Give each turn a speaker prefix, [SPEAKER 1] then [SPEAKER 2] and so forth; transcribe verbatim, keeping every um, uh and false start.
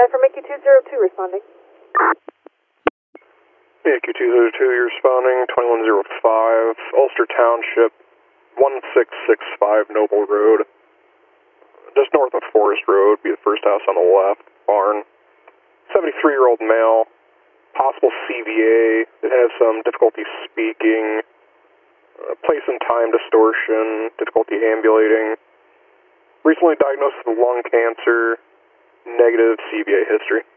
[SPEAKER 1] for Mickey two zero two responding.
[SPEAKER 2] Mickey two zero two, you're responding, twenty-one oh five, Ulster Township, one six six five Noble Road. Just north of Forest Road, be the first house on the left, barn. seventy-three-year-old male, possible C V A, it has some difficulty speaking, uh, place and time distortion, difficulty ambulating. Recently diagnosed with lung cancer, negative C V A history.